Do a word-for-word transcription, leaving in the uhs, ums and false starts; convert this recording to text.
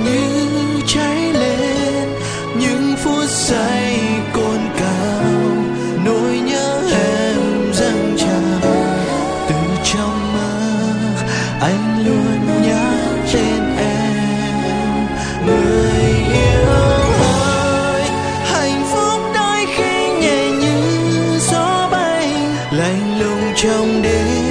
như cháy lên những phút giây cồn cào, nỗi nhớ em dâng trào. Từ trong mơ anh luôn nhắc tên em, người yêu ơi. Hạnh phúc đôi khi nhẹ như gió bay, lạnh lùng trong đêm